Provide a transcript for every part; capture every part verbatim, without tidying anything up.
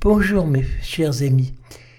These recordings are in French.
Bonjour mes chers amis.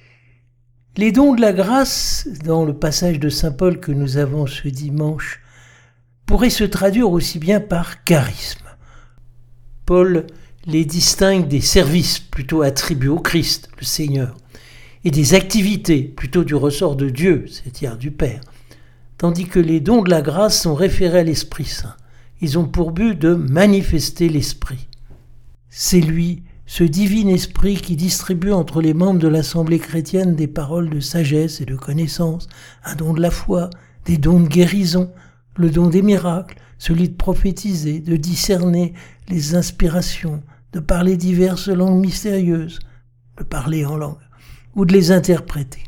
Les dons de la grâce, dans le passage de saint Paul que nous avons ce dimanche, pourraient se traduire aussi bien par charisme. Paul les distingue des services plutôt attribués au Christ, le Seigneur, et des activités plutôt du ressort de Dieu, c'est-à-dire du Père, tandis que les dons de la grâce sont référés à l'Esprit Saint. Ils ont pour but de manifester l'Esprit. C'est lui, ce divin esprit qui distribue entre les membres de l'Assemblée chrétienne des paroles de sagesse et de connaissance, un don de la foi, des dons de guérison, le don des miracles, celui de prophétiser, de discerner les inspirations, de parler diverses langues mystérieuses, de parler en langue, ou de les interpréter.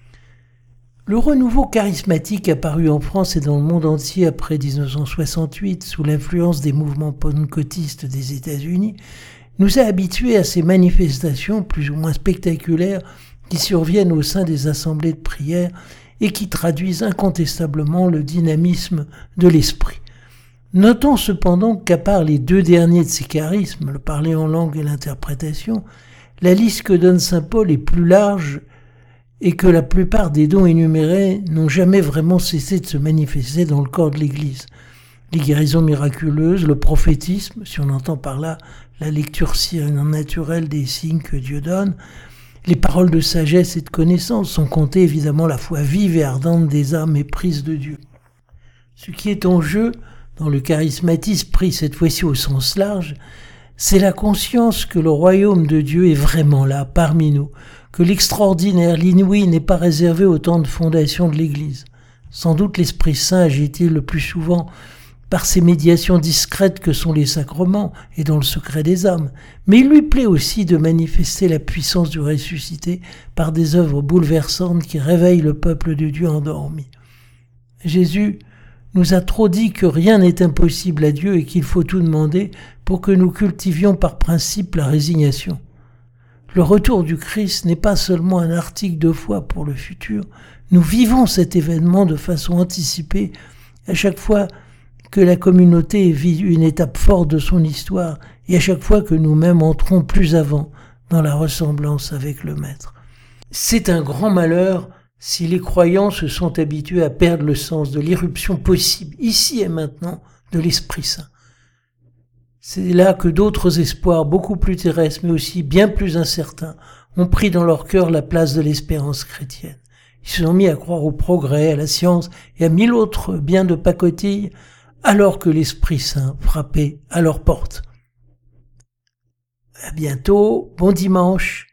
Le renouveau charismatique apparu en France et dans le monde entier après dix-neuf cent soixante-huit, sous l'influence des mouvements pentecôtistes des États-Unis, nous a habitués à ces manifestations plus ou moins spectaculaires qui surviennent au sein des assemblées de prière et qui traduisent incontestablement le dynamisme de l'esprit. Notons cependant qu'à part les deux derniers de ces charismes, le parler en langue et l'interprétation, la liste que donne saint Paul est plus large et que la plupart des dons énumérés n'ont jamais vraiment cessé de se manifester dans le corps de l'Église. Les guérisons miraculeuses, le prophétisme, si on entend par là la lecture naturelle des signes que Dieu donne, les paroles de sagesse et de connaissance, sont comptées évidemment la foi vive et ardente des âmes éprises de Dieu. Ce qui est en jeu, dans le charismatisme pris cette fois-ci au sens large, c'est la conscience que le royaume de Dieu est vraiment là, parmi nous, que l'extraordinaire, l'inouï n'est pas réservé au temps de fondation de l'Église. Sans doute l'Esprit Saint agit-il le plus souvent par ces médiations discrètes que sont les sacrements et dans le secret des âmes, mais il lui plaît aussi de manifester la puissance du ressuscité par des œuvres bouleversantes qui réveillent le peuple de Dieu endormi. Jésus nous a trop dit que rien n'est impossible à Dieu et qu'il faut tout demander pour que nous cultivions par principe la résignation. Le retour du Christ n'est pas seulement un article de foi pour le futur, nous vivons cet événement de façon anticipée à chaque fois que la communauté vit une étape forte de son histoire et à chaque fois que nous-mêmes entrons plus avant dans la ressemblance avec le Maître. C'est un grand malheur si les croyants se sont habitués à perdre le sens de l'irruption possible, ici et maintenant, de l'Esprit Saint. C'est là que d'autres espoirs, beaucoup plus terrestres, mais aussi bien plus incertains, ont pris dans leur cœur la place de l'espérance chrétienne. Ils se sont mis à croire au progrès, à la science et à mille autres biens de pacotille, alors que l'Esprit Saint frappait à leur porte. À bientôt, bon dimanche.